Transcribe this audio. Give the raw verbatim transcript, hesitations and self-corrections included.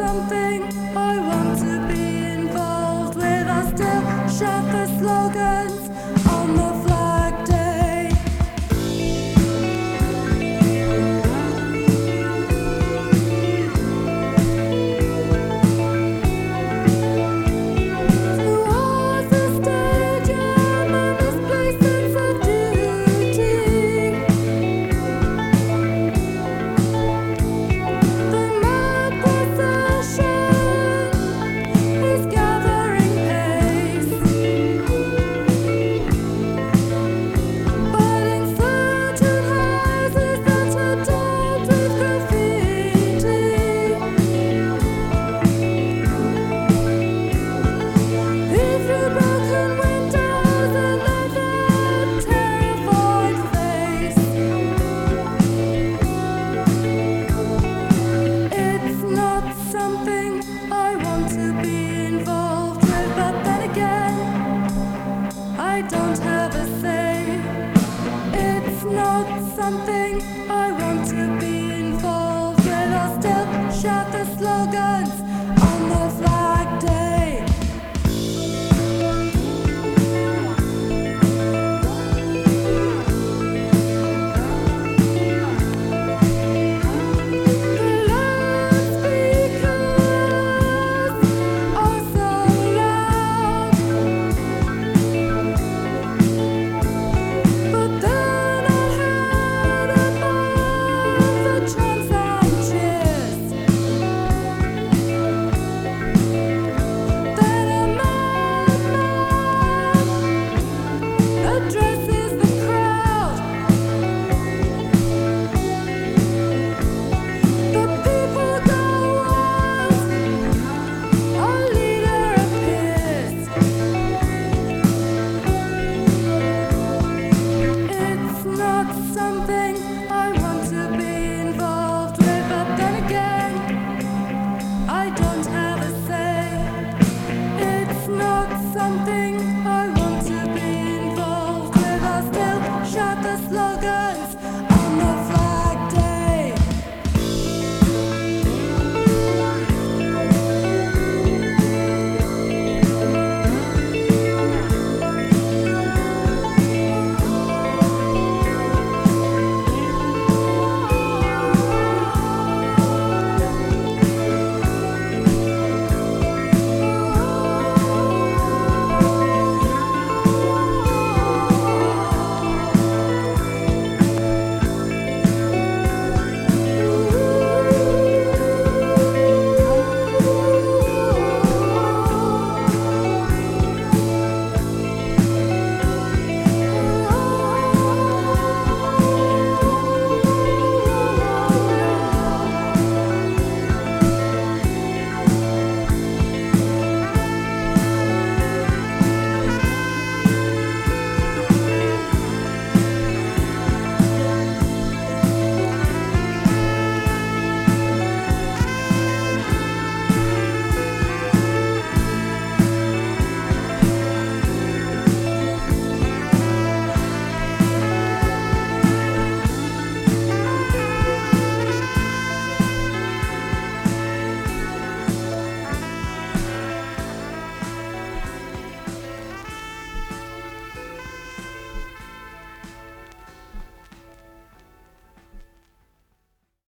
something I want to be involved with. I still shout the slogans on the Flag Day. Towards the stadium and this place sense of duty. The mad procession is gathering pace, but in certain houses that are daubed with graffiti, peer through broken windows another terrified face. It's not something I want to be involved with, but then again, I don't have a say. It's not something I want to be involved with. I'll still shout the slogans on the Flag Day. The loudspeakers are so loud, but they're not heard above the chants and cheers. Then a madman addresses the crowd. The people go wild, our leader appears. It's not something I want to be involved with, but then again, I don't have a say. It's not something I want to be involved with. I'll still shout the slogans